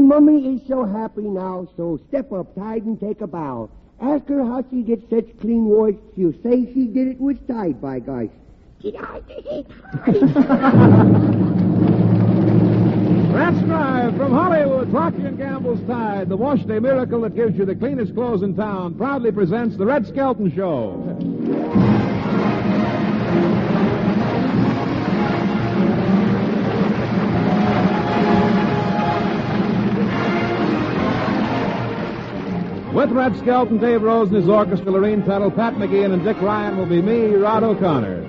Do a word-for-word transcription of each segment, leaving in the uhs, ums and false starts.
Mummy is so happy now, so step up, Tide, and take a bow. Ask her how she gets such clean wash. She'll say she did it with Tide, by gosh. Did I did it? That's Drive from Hollywood. Procter and Gamble's Tide, the wash day miracle that gives you the cleanest clothes in town, proudly presents the Red Skelton Show. With Red Skelton, Dave Rose and his orchestra, Lorene Tuttle, Pat McGeehan, and Dick Ryan will be me, Rod O'Connor.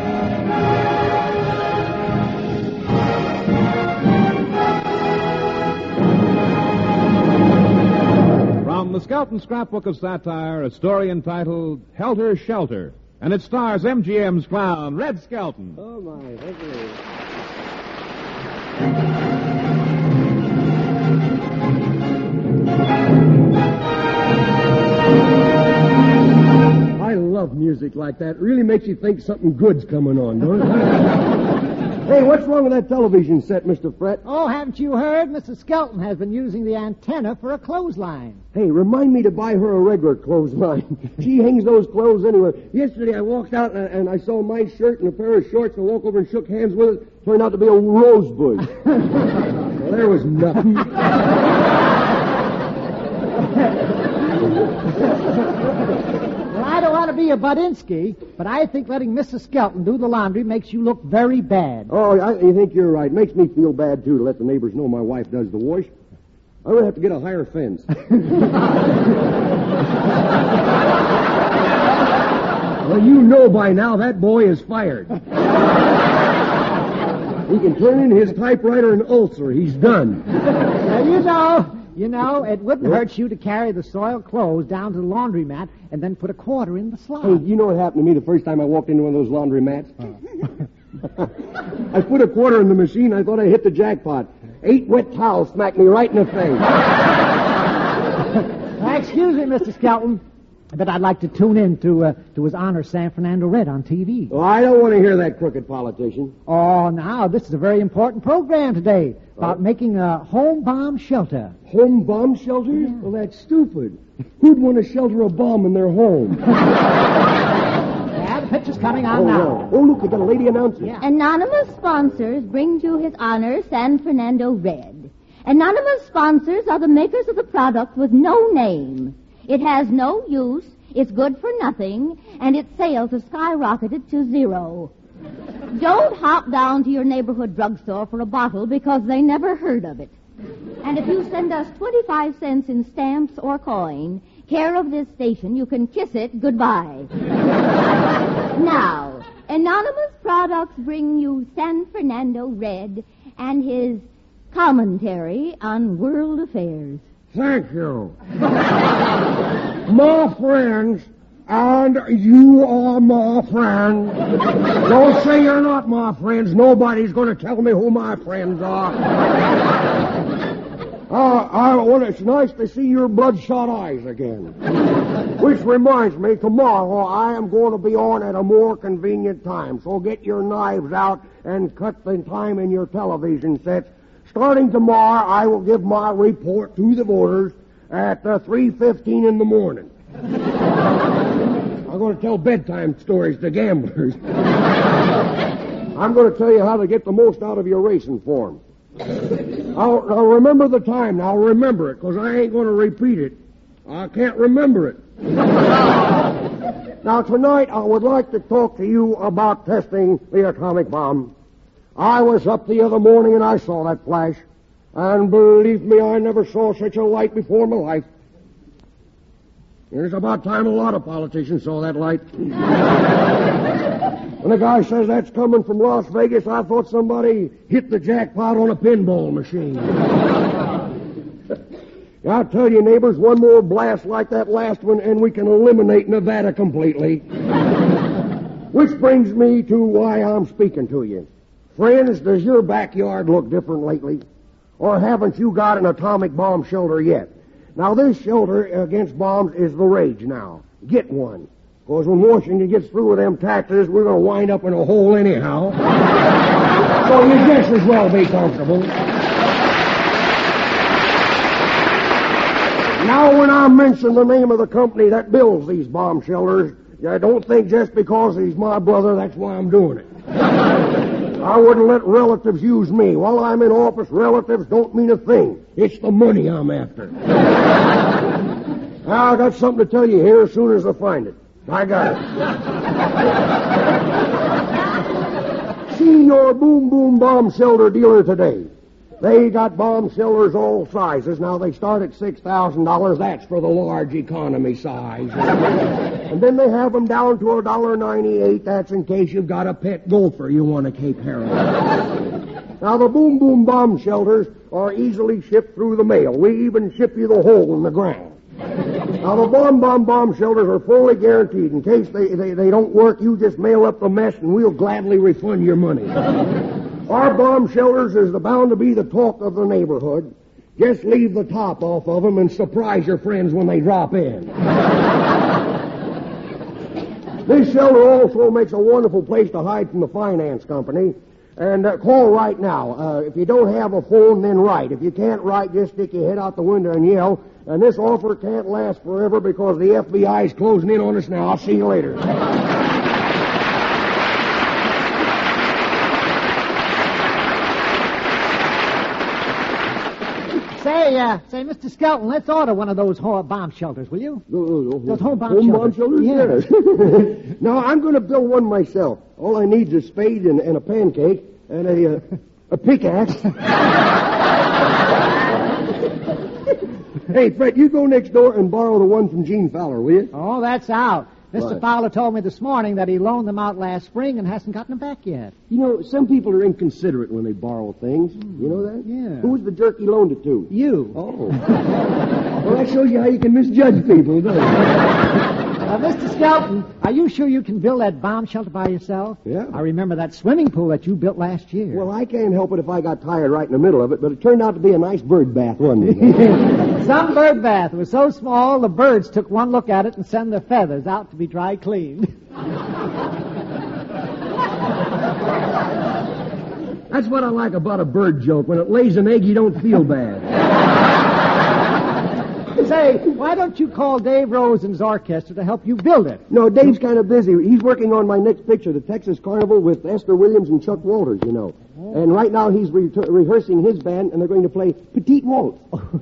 From the Skelton Scrapbook of Satire, a story entitled Helter Shelter, and it stars M G M's clown, Red Skelton. Oh, my. Thank you. I love music like that. It really makes you think something good's coming on, don't it? Hey, what's wrong with that television set, Mister Fret? Oh, haven't you heard? Missus Skelton has been using the antenna for a clothesline. Hey, remind me to buy her a regular clothesline. She hangs those clothes anywhere. Yesterday I walked out and, and I saw my shirt and a pair of shorts and I walked over and shook hands with it. Turned out to be a rose bush. Well, there was nothing. Well, I don't want to be a Budinsky, but I think letting Missus Skelton do the laundry makes you look very bad. Oh, I, I think you're right. It makes me feel bad, too, to let the neighbors know my wife does the wash. I'm going to have to get a higher fence. Well, you know by now that boy is fired. He can turn in his typewriter an ulcer. He's done. Now, you know... You know, it wouldn't what? hurt you to carry the soiled clothes down to the laundromat and then put a quarter in the slot. Hey, you know what happened to me the first time I walked into one of those laundromats? Oh. I put a quarter in the machine. I thought I hit the jackpot. Eight wet towels smacked me right in the face. Well, excuse me, Mister Skelton, but I'd like to tune in to uh, to His Honor San Fernando Red on T V. Oh, I don't want to hear that crooked politician. Oh, now, this is a very important program today about oh. making a home bomb shelter. Home bomb shelters? Yeah. Well, that's stupid. Who'd want to shelter a bomb in their home? Yeah, the picture's coming on oh, now. No. Oh, look, we got a lady announcer. Yeah. Anonymous sponsors bring to His Honor San Fernando Red. Anonymous sponsors are the makers of the product with no name. It has no use, it's good for nothing, and its sales have skyrocketed to zero. Don't hop down to your neighborhood drugstore for a bottle because they never heard of it. And if you send us twenty-five cents in stamps or coin, care of this station, you can kiss it goodbye. Now, Anonymous Products bring you San Fernando Red and his commentary on world affairs. Thank you. My friends, and you are my friends. Don't say you're not my friends. Nobody's going to tell me who my friends are. Uh, I, well, it's nice to see your bloodshot eyes again. Which reminds me, tomorrow I am going to be on at a more convenient time. So get your knives out and cut the time in your television sets. Starting tomorrow, I will give my report to the voters at uh, three fifteen in the morning. I'm going to tell bedtime stories to gamblers. I'm going to tell you how to get the most out of your racing form. I'll, I'll remember the time. Now remember it, because I ain't going to repeat it. I can't remember it. Now tonight, I would like to talk to you about testing the atomic bomb. I was up the other morning and I saw that flash. And believe me, I never saw such a light before in my life. And it's about time a lot of politicians saw that light. When the guy says that's coming from Las Vegas, I thought somebody hit the jackpot on a pinball machine. I'll tell you, neighbors, one more blast like that last one and we can eliminate Nevada completely. Which brings me to why I'm speaking to you. Friends, does your backyard look different lately? Or haven't you got an atomic bomb shelter yet? Now, this shelter against bombs is the rage now. Get one. Because when Washington gets through with them taxes, we're going to wind up in a hole anyhow. So you just as well be comfortable. Now, when I mention the name of the company that builds these bomb shelters, I don't think just because he's my brother, that's why I'm doing it. I wouldn't let relatives use me. While I'm in office, relatives don't mean a thing. It's the money I'm after. Now, I got something to tell you here as soon as I find it. I got it. Seen your boom boom bomb shelter dealer today. They got bomb shelters all sizes. Now, they start at six thousand dollars. That's for the large economy size. And then they have them down to one dollar ninety-eight. That's in case you've got a pet gopher you want to Cape Harold. Now, the boom boom bomb shelters are easily shipped through the mail. We even ship you the hole in the ground. Now, the bomb bomb bomb shelters are fully guaranteed. In case they, they, they don't work, you just mail up the mess and we'll gladly refund your money. Our bomb shelters is the bound to be the talk of the neighborhood. Just leave the top off of them and surprise your friends when they drop in. This shelter also makes a wonderful place to hide from the finance company. And uh, call right now. Uh, if you don't have a phone, then write. If you can't write, just stick your head out the window and yell. And this offer can't last forever because the F B I is closing in on us now. I'll see you later. Say, uh, say, Mister Skelton, let's order one of those home bomb shelters, will you? Uh, uh, Those home bomb home shelters. Bomb shelters? Yes. No, I'm going to build one myself. All I need is a spade and, and a pancake and a, uh, a pickaxe. Hey, Fred, you go next door and borrow the one from Gene Fowler, will you? Oh, that's out. Mister Right. Fowler told me this morning that he loaned them out last spring and hasn't gotten them back yet. You know, some people are inconsiderate when they borrow things. You know that? Yeah. Who was the jerk he loaned it to? You. Oh. Well, that shows you how you can misjudge people, doesn't it? Uh, Mister Skelton, are you sure you can build that bomb shelter by yourself? Yeah. I remember that swimming pool that you built last year. Well, I can't help it if I got tired right in the middle of it, but it turned out to be a nice bird bath, wasn't it? Some bird bath was so small the birds took one look at it and sent their feathers out to be dry cleaned. That's what I like about a bird joke. When it lays an egg, you don't feel bad. Say, why don't you call Dave Rosen's orchestra to help you build it? No, Dave's kind of busy. He's working on my next picture, the Texas Carnival, with Esther Williams and Chuck Walters, you know. Oh. And right now he's re- rehearsing his band, and they're going to play Petite Waltz.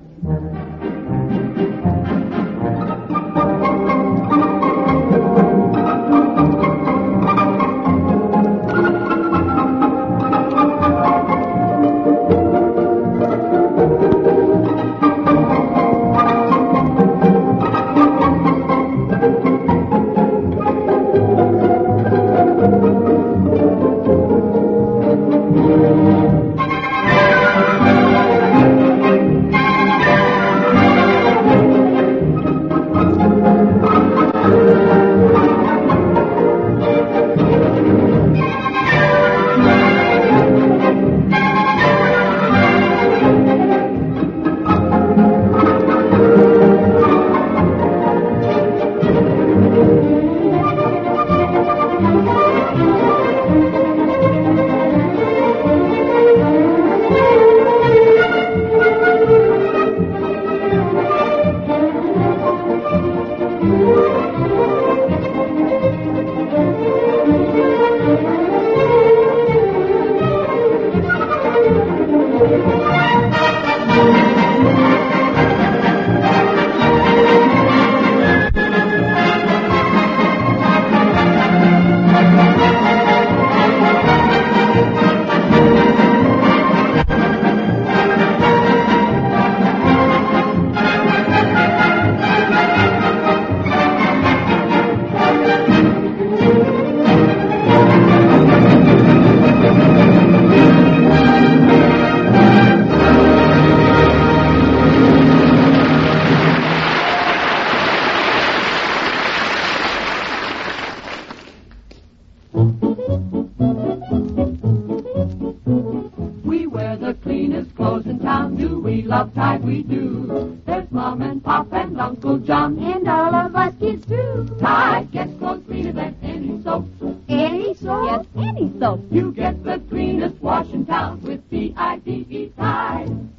love tide we do. There's Mom and Pop and Uncle John. And all of us kids too. Tide gets clothes cleaner than any soap. Any soap? Yes, any soap. You get the cleanest wash in town with T I D E Tide. Yes,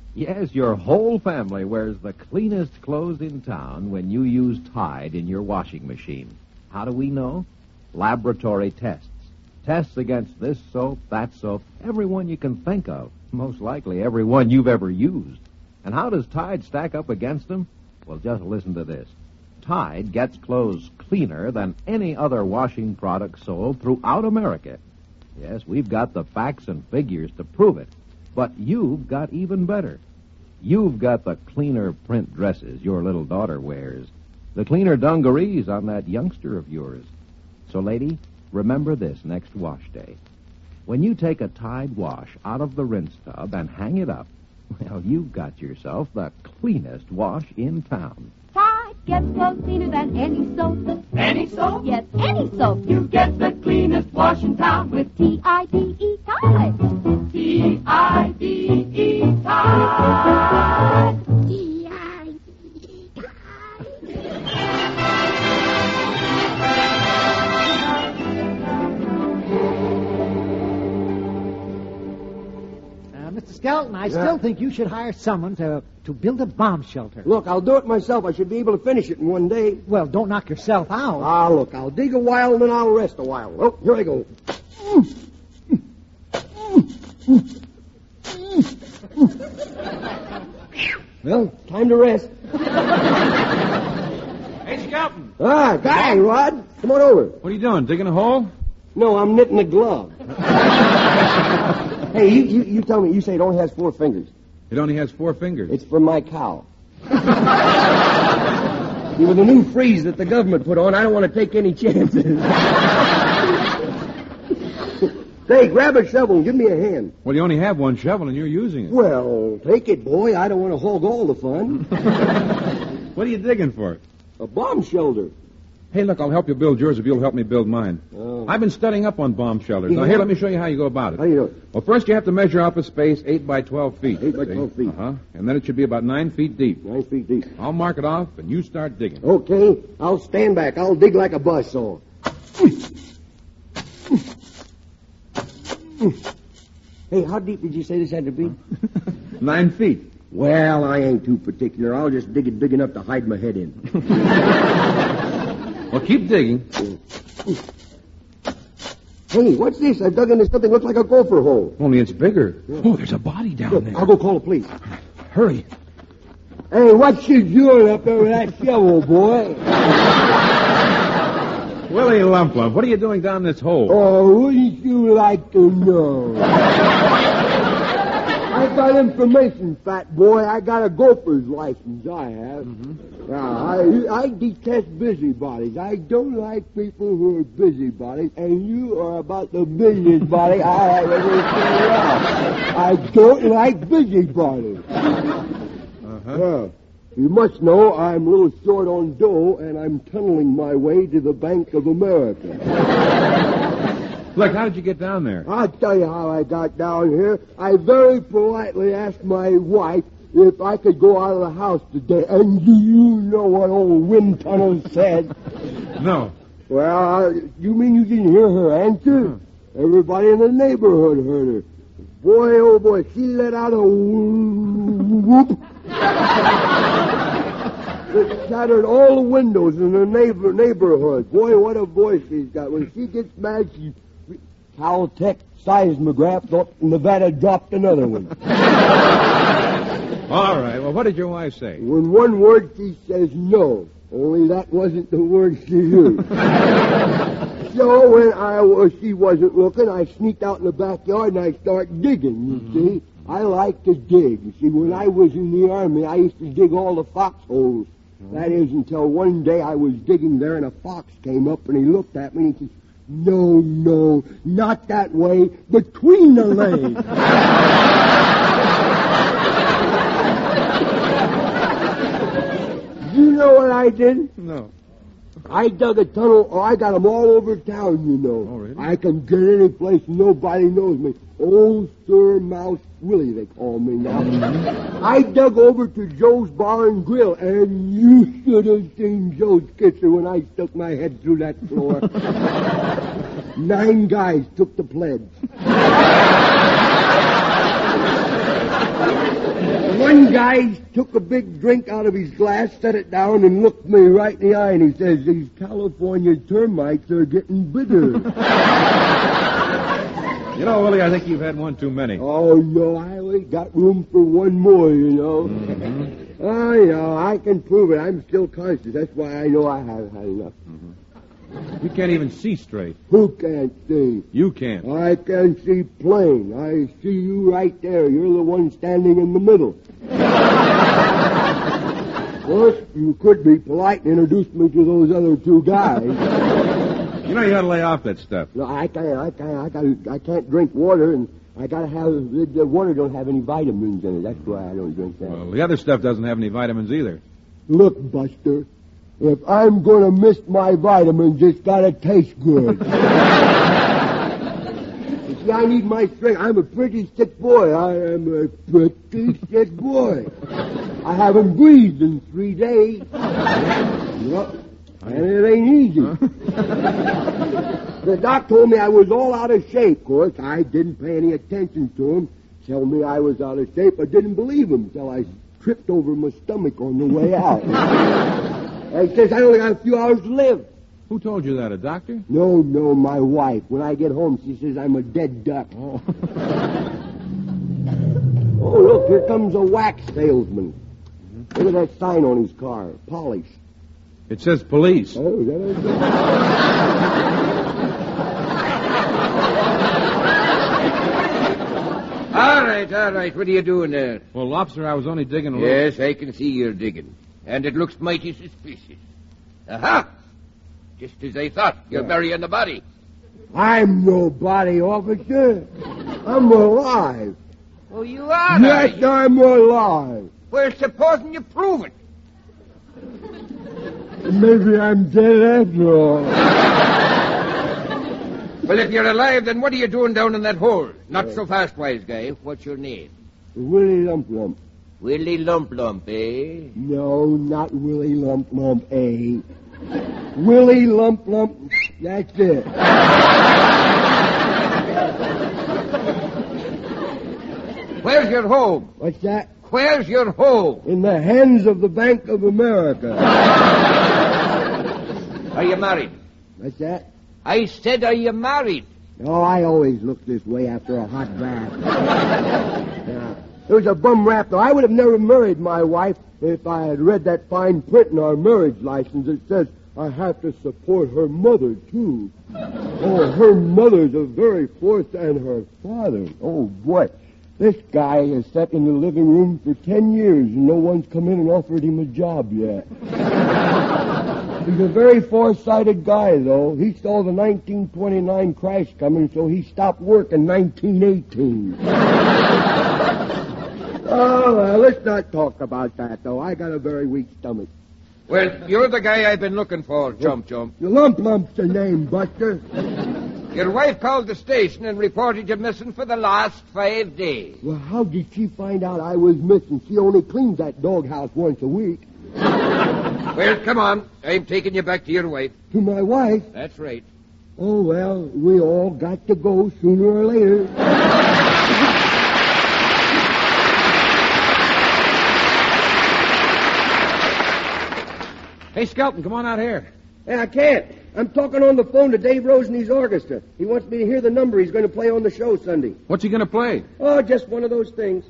Yes, your whole family wears the cleanest clothes in town when you use Tide in your washing machine. How do we know? Laboratory tests. Tests against this soap, that soap, every one you can think of. Most likely every one you've ever used. And how does Tide stack up against them? Well, just listen to this. Tide gets clothes cleaner than any other washing product sold throughout America. Yes, we've got the facts and figures to prove it. But you've got even better. You've got the cleaner print dresses your little daughter wears. The cleaner dungarees on that youngster of yours. So, lady, remember this next wash day. When you take a Tide wash out of the rinse tub and hang it up, well, you've got yourself the cleanest wash in town. Tide gets clothes cleaner than any soap. Any soap? Yes, any soap. You get the cleanest wash in town with T I D E, Tide. T I D E, Tide. T I D E, Tide. Uh, Mister Skelton, I still think you should hire someone to, to build a bomb shelter. Look, I'll do it myself. I should be able to finish it in one day. Well, don't knock yourself out. Ah, look, I'll dig a while and then I'll rest a while. Oh, here I go. Well, time to rest. Hey, Skelton. Ah, guy, Rod. Come on over. What are you doing, digging a hole? No, I'm knitting a glove. Hey, you, you, you tell me, you say it only has four fingers. It only has four fingers. It's for my cow. See, with the new freeze that the government put on, I don't want to take any chances. Say, grab a shovel and give me a hand. Well, you only have one shovel and you're using it. Well, take it, boy. I don't want to hog all the fun. What are you digging for? A bomb shelter. Hey, look, I'll help you build yours if you'll help me build mine. Oh. I've been studying up on bomb shelters. Now, Yeah. here, let me show you how you go about it. How do you do it? Well, first you have to measure out the space eight by twelve feet. Eight by see? twelve feet. Uh-huh. And then it should be about nine feet deep. Nine feet deep. I'll mark it off, and you start digging. Okay, I'll stand back. I'll dig like a buzzsaw. Hey, how deep did you say this had to be? Nine feet. Well, I ain't too particular. I'll just dig it big enough to hide my head in. Well, keep digging. Hey, what's this? I've dug into something that looks like a gopher hole. Only it's bigger. Oh, there's a body down Look, there. I'll go call the police. Hurry. Hey, what you doing up there with that shovel, boy? Willie Lump Lump, what are you doing down this hole? Oh, wouldn't you like to know? I got information, fat boy. I got a gopher's license, I have. Mm-hmm. Now, I, I detest busybodies. I don't like people who are busybodies, and you are about the busybody I have ever seen around. I don't like busybodies. Uh-huh. Yeah. You must know I'm a little short on dough, and I'm tunneling my way to the Bank of America. Look, how did you get down there? I'll tell you how I got down here. I very politely asked my wife if I could go out of the house today. And do you know what old wind tunnel said? No. Well, uh, you mean you didn't hear her answer? Uh-huh. Everybody in the neighborhood heard her. Boy, oh boy, she let out a whoop. It shattered all the windows in the neighbor neighborhood. Boy, what a voice she's got. When she gets mad, she... Caltech seismograph thought Nevada dropped another one. All right, well, what did your wife say? When one word, she says no. Only that wasn't the word she used. So when I was, she wasn't looking, I sneaked out in the backyard and I start digging, you mm-hmm. see. I like to dig. You see, when I was in the Army, I used to dig all the foxholes. Mm-hmm. That is until one day I was digging there and a fox came up and he looked at me and he said, "No, no, not that way, between the legs." You know what I did? No. I dug a tunnel. Oh, I got them all over town, you know. Oh, really? I can get any place. Nobody knows me. Old Sir Mouse Willie, they call me now. Mm-hmm. I dug over to Joe's Bar and Grill, and you should have seen Joe's kitchen when I stuck my head through that floor. Nine guys took the pledge. When One guy took a big drink out of his glass, set it down, and looked me right in the eye, and he says, these California termites are getting bitter. You know, Willie, I think you've had one too many. Oh, no, I only got room for one more, you know. Mm-hmm. Oh, you know, I can prove it. I'm still conscious. That's why I know I have had enough. Mm-hmm. You can't even see straight. Who can't see? You can't. I can see plain. I see you right there. You're the one standing in the middle. Of course, you could be polite and introduce me to those other two guys. You know you ought to lay off that stuff. No, I can't. I can't. I can't. I can't drink water, and I gotta have the, the water. Don't have any vitamins in it. That's why I don't drink that. Well, the other stuff doesn't have any vitamins either. Look, Buster. If I'm going to miss my vitamins, it's got to taste good. You see, I need my strength. I'm a pretty sick boy. I am a pretty sick boy. I haven't breathed in three days. Yep. And it ain't easy. Huh? The doc told me I was all out of shape. Of course, I didn't pay any attention to him. Tell me I was out of shape. I didn't believe him till I tripped over my stomach on the way out. He says I only got a few hours to live. Who told you that, a doctor? No, no, my wife. When I get home, she says I'm a dead duck. Oh, oh look, here comes a wax salesman. Mm-hmm. Look at that sign on his car, polish. It says police. Oh, is that it? All right, all right. What are you doing there? Well, Lobster, I was only digging a little. Yes, I can see you're digging. And it looks mighty suspicious. Aha! Just as I thought. You're Yeah. burying the body. I'm no body officer. I'm alive. Oh, you are? Yes, are you? I'm alive. Well, supposing you prove it. Maybe I'm dead after all. Well, if you're alive, then what are you doing down in that hole? Not so fast, wise guy. What's your name? Willie Lump Lump. Willie Lump Lump, eh? No, not Willie Lump Lump, eh? Willie Lump Lump, that's it. Where's your home? What's that? Where's your home? In the hands of the Bank of America. Are you married? What's that? I said, are you married? Oh, I always look this way after a hot bath. Yeah. It was a bum rap, though. I would have never married my wife if I had read that fine print in our marriage license that says I have to support her mother, too. Oh, her mother's a very force, and her father. Oh, boy. This guy has sat in the living room for ten years, and no one's come in and offered him a job yet. He's a very foresighted guy, though. He saw the nineteen twenty-nine crash coming, so he stopped work in nineteen eighteen. Oh, well, let's not talk about that, though. I got a very weak stomach. Well, you're the guy I've been looking for, Chump Chump. Lump Lump's the name, Buster. Your wife called the station and reported you missing for the last five days. Well, how did she find out I was missing? She only cleans that doghouse once a week. Well, come on. I'm taking you back to your wife. To my wife? That's right. Oh, well, we all got to go sooner or later. Hey, Skelton, come on out here. Hey, I can't. I'm talking on the phone to Dave Rose and his orchestra. He wants me to hear the number he's going to play on the show Sunday. What's he going to play? Oh, just one of those things.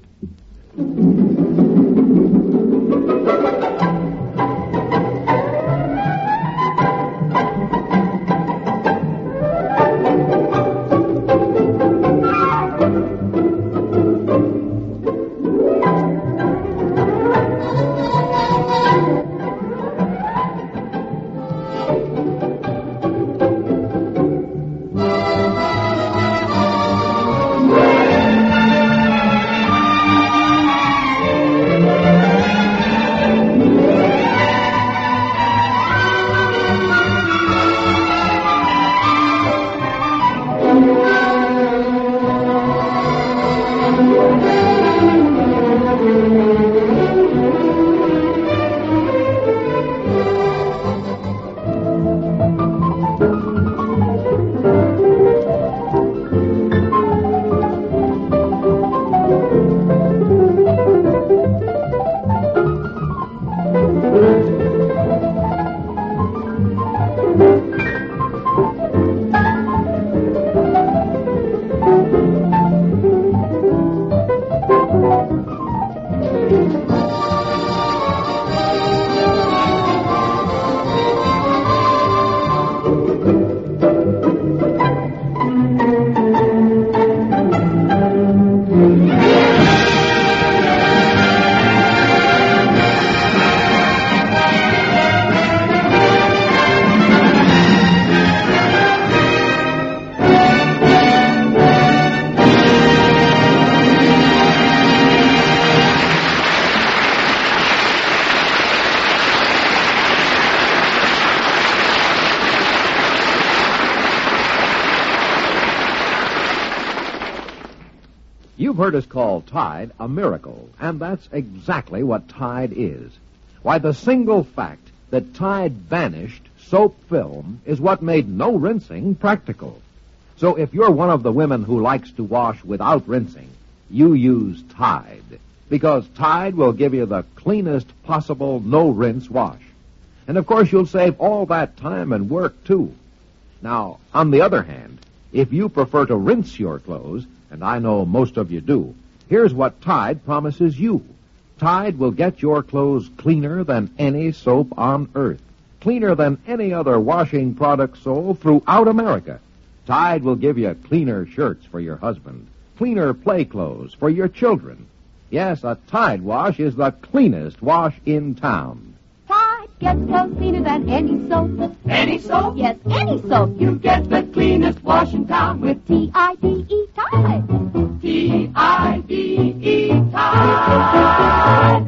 heard us call Tide a miracle, and that's exactly what Tide is. Why, the single fact that Tide banished soap film is what made no rinsing practical. So if you're one of the women who likes to wash without rinsing, you use Tide, because Tide will give you the cleanest possible no-rinse wash. And of course you'll save all that time and work, too. Now, on the other hand, if you prefer to rinse your clothes, and I know most of you do, here's what Tide promises you. Tide will get your clothes cleaner than any soap on earth, cleaner than any other washing product sold throughout America. Tide will give you cleaner shirts for your husband, cleaner play clothes for your children. Yes, a Tide wash is the cleanest wash in town. Tide gets clothes cleaner than any soap. Any soap? Yes, any soap. You get the cleanest wash in town with T I D E, Tide. T I D E, Tide.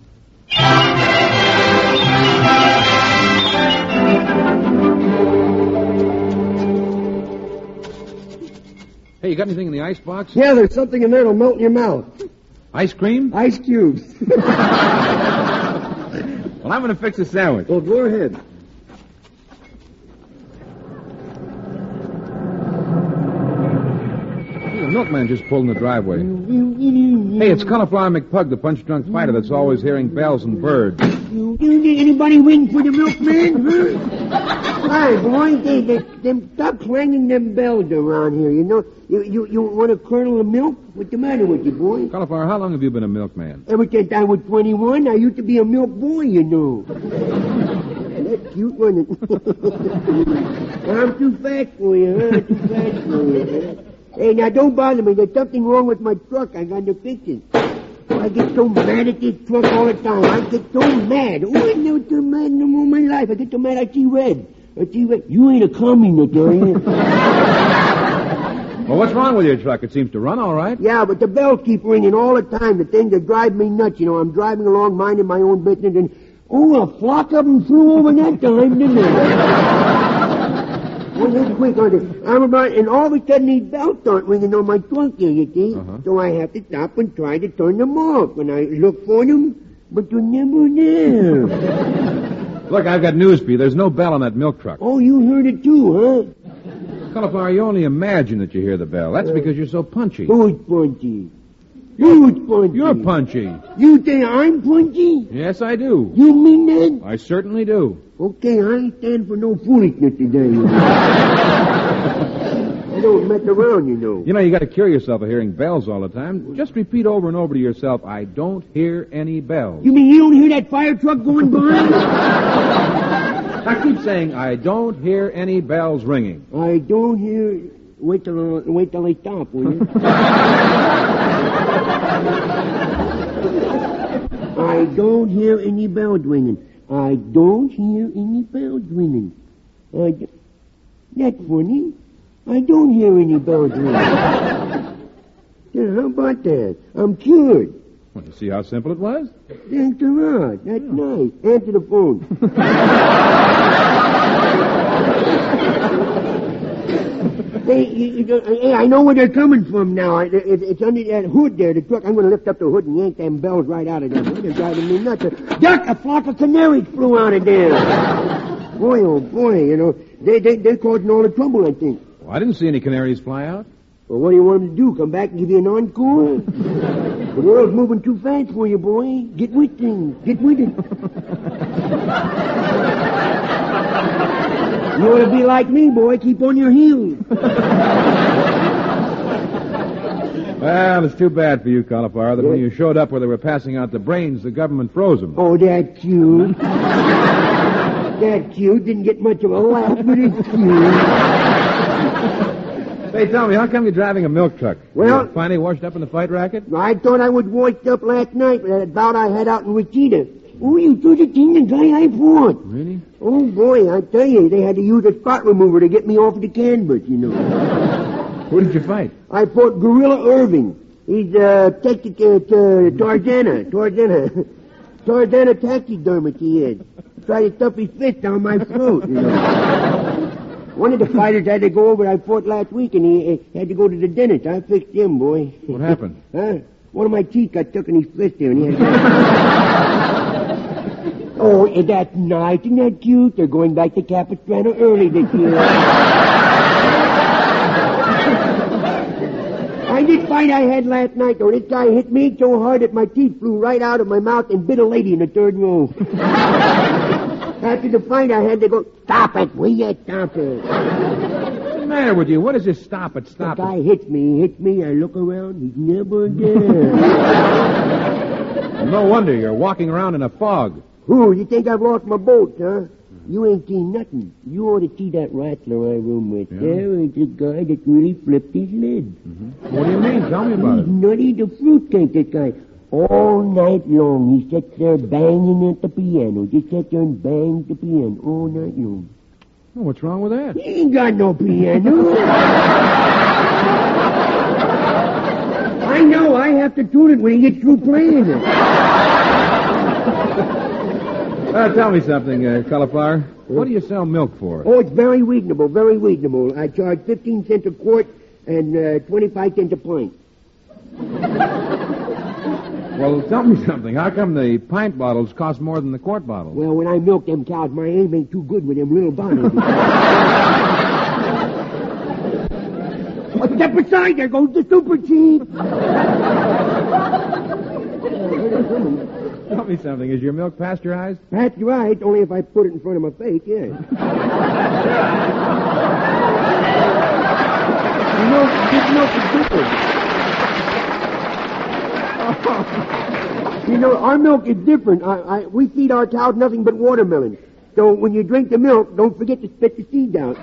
Hey, you got anything in the ice box? Yeah, there's something in there that'll melt in your mouth. Ice cream? Ice cubes. Well, I'm going to fix a sandwich. Well, go ahead. The milkman just pulled in the driveway. Hey, it's Cauliflower McPug, the punch-drunk fighter that's always hearing bells and birds. Anybody waiting for the milkman? Huh? Hi, boy. They, they, they, stop clanging them bells around here, you know. You, you, you want a kernel of milk? What's the matter with you, boy? Cauliflower, how long have you been a milkman? Ever since I was twenty-one, I used to be a milk boy, you know. That's cute, wasn't it? I'm too fast for you, huh? Too fast for you. Hey, now, don't bother me. There's something wrong with my truck. I got to fix it. I get so mad at this truck all the time. I get so mad. Oh, I never so mad in all my life. I get so mad I see red. I see red. You ain't a communist, are you? Well, what's wrong with your truck? It seems to run all right. Yeah, but the bells keep ringing all the time. The thing that drives me nuts. You know, I'm driving along, minding my own business, and, oh, a flock of them flew over that time, didn't they? Well, they're quick, aren't they? I'm about, and all of a sudden these bells start ringing on my trunk here, you see. Uh-huh. So I have to stop and try to turn them off. And I look for them, but they're never there. Look, I've got news for you. There's no bell on that milk truck. Oh, you heard it too, huh? Cauliflower, you only imagine that you hear the bell. That's because you're so punchy. Who's punchy? Who's punchy? You're punchy. You think I'm punchy? Yes, I do. You mean that? I certainly do. Okay, I ain't stand for no foolishness today. I don't mess around, you know. You know, you got to cure yourself of hearing bells all the time. Just repeat over and over to yourself, I don't hear any bells. You mean you don't hear that fire truck going by? I keep saying, I don't hear any bells ringing. I don't hear... Wait till, wait till they stop, will you? I don't hear any bells ringing. I don't hear any bells ringing. I d- That's funny. I don't hear any bells ringing. Yeah, how about that? I'm cured. Want to see how simple it was? Thanks a lot. That's nice. Answer the phone. Hey, you, you, hey, I know where they're coming from now. It, it, it's under that hood there, the truck. I'm going to lift up the hood and yank them bells right out of there. They're driving me nuts. Duck, a flock of canaries flew out of there. Boy, oh boy, you know, they, they, they're causing all the trouble, I think. Well, I didn't see any canaries fly out. Well, what do you want them to do? Come back and give you an encore? The world's moving too fast for you, boy. Get with things. Get with it. You want to be like me, boy. Keep on your heels. Well, it's too bad for you, Cauliflower, that when you showed up where they were passing out the brains, the government froze them. Oh, that's cute. That's cute. Didn't get much of a laugh, but it's cute. Hey, tell me, how come you're driving a milk truck? Well- You finally washed up in the fight racket? I thought I was washed up last night with that bout I had out in Wichita. Oh, you do the thing the guy I fought. Really? Oh, boy, I tell you, they had to use a spot remover to get me off the canvas, you know. Who did you fight? I fought Gorilla Irving. He's, uh, taxi, uh, to Tarzana, Tarzana. Tarzana taxidermist he is. Tried to stuff his fist down my throat, you know. One of the fighters had to go over. I fought last week, and he, he had to go to the dentist. I fixed him, boy. What happened? Huh? One of my teeth got stuck in his fist there, and he had to... Oh, that's nice. Isn't that cute? They're going back to Capistrano early this year. I did fight I had last night, though. This guy hit me so hard that my teeth flew right out of my mouth and bit a lady in the third row. After the fight, I had to go, stop it, will you? Stop it. What's the matter with you? What is this stop it, stop the it? guy hits me, he hits me, I look around, he's never there. No wonder you're walking around in a fog. Who, you think I've lost my boat, huh? You ain't seen nothing. You ought to see that rattler I room with. Yeah. There is a guy that really flipped his lid. Mm-hmm. What do you mean? Tell me about He's it. nutty the fruitcake, this guy. All night long, he sits there banging at the piano. Just sits there and bangs the piano all night long. Oh, what's wrong with that? He ain't got no piano. I know, I have to tune it when he gets through playing it. Uh, tell me something, uh, Cauliflower. What do you sell milk for? Oh, it's very reasonable, very reasonable. I charge fifteen cents a quart and uh, twenty-five cents a pint. Well, tell me something. How come the pint bottles cost more than the quart bottles? Well, when I milk them cows, my aim ain't too good with them little bonnets. Oh, step aside, there goes the super chief. Tell me something. Is your milk pasteurized? That's right, only if I put it in front of my face, yes. You know, this milk is different. You know, our milk is different. I, I, we feed our cows nothing but watermelon. So when you drink the milk, don't forget to spit the seeds out.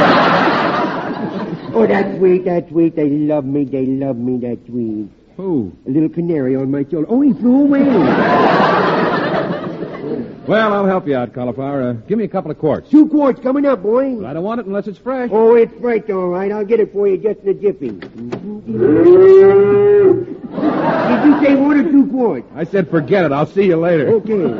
Oh, that's sweet, that's sweet. They love me, they love me, that's sweet. Who? A little canary on my shoulder. Oh, he flew away. Well, I'll help you out, Cauliflower. Uh, give me a couple of quarts. Two quarts coming up, boy. But I don't want it unless it's fresh. Oh, it's fresh, all right. I'll get it for you just in a jiffy. Did you say one or two quarts? I said forget it. I'll see you later. Okay.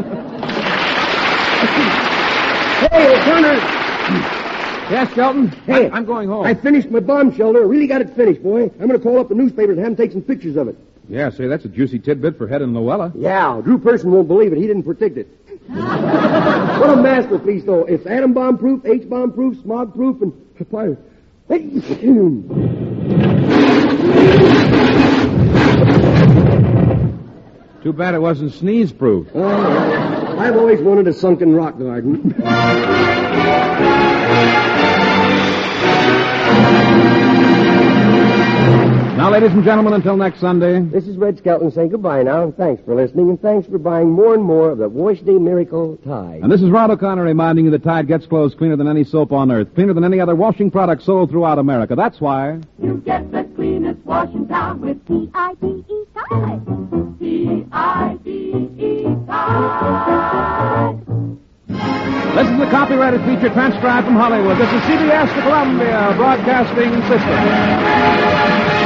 Hey, Turner. Yes, Skelton? Hey, I, I'm going home. I finished my bomb shelter. I really got it finished, boy. I'm going to call up the newspapers and have them take some pictures of it. Yeah, say, that's a juicy tidbit for Head and Luella. Yeah, Drew Person won't believe it. He didn't predict it. What a masterpiece, though. It's atom bomb proof, H bomb proof, smog proof, and fire. Too bad it wasn't sneeze proof. Oh, I've always wanted a sunken rock garden. Now, ladies and gentlemen, until next Sunday. This is Red Skelton saying goodbye now, and thanks for listening, and thanks for buying more and more of the Wash Day Miracle Tide. And this is Rod O'Connor reminding you that Tide gets clothes cleaner than any soap on earth, cleaner than any other washing product sold throughout America. That's why You get the cleanest wash in town with T I D E Tide. T I D E Tide. this is a copyrighted feature transcribed from Hollywood. This is C B S, the Columbia Broadcasting System.